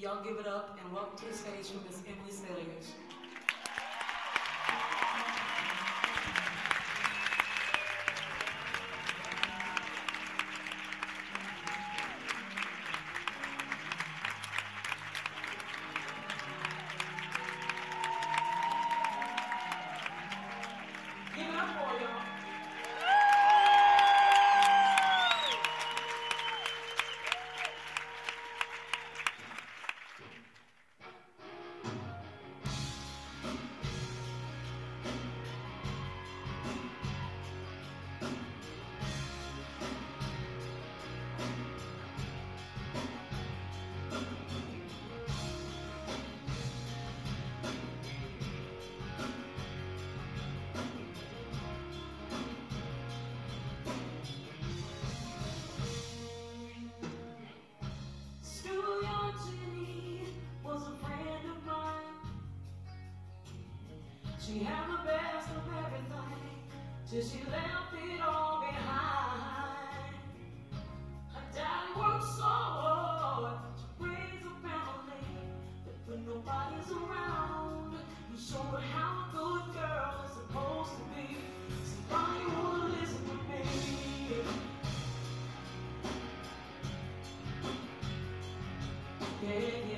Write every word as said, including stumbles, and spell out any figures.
y'all give it up and welcome to the stage for Miss Emily Saliers. Give it up for y'all. She had the best of everything till she left it all behind. Her daddy worked so hard to raise a family, but when nobody's around, you show her how a good girl is supposed to be. Somebody wanna listen to me. Yeah, yeah.